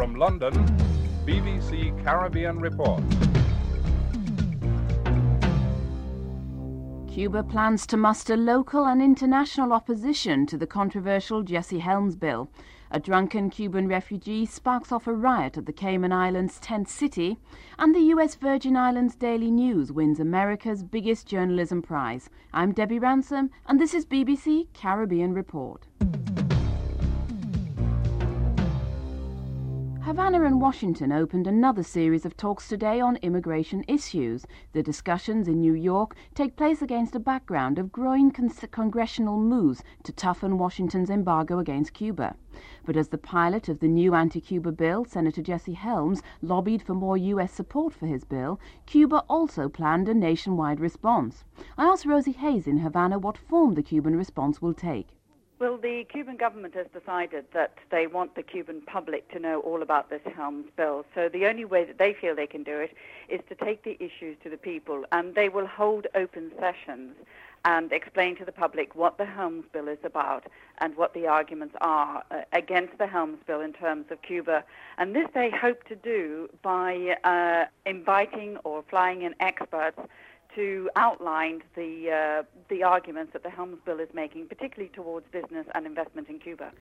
From London, BBC Caribbean Report. Cuba plans to muster local and international opposition to the controversial Jesse Helms bill. A drunken Cuban refugee sparks off a riot at the Cayman Islands' tent city, and the US Virgin Islands Daily News wins America's biggest journalism prize. I'm Debbie Ransom, and this is BBC Caribbean Report. Havana and Washington opened another series of talks today on immigration issues. The discussions in New York take place against a background of growing congressional moves to toughen Washington's embargo against Cuba. But as the pilot of the new anti-Cuba bill, Senator Jesse Helms lobbied for more US support for his bill, Cuba also planned a nationwide response. I asked Rosie Hayes in Havana what form the Cuban response will take. Well, the Cuban government has decided that they want the Cuban public to know all about this Helms bill. So the only way that they feel they can do it is to take the issues to the people, and they will hold open sessions and explain to the public what the Helms bill is about and what the arguments are against the Helms bill in terms of Cuba. And this they hope to do by inviting or flying in experts to outline the arguments that the Helms bill is making, particularly towards business and investment in Cuba.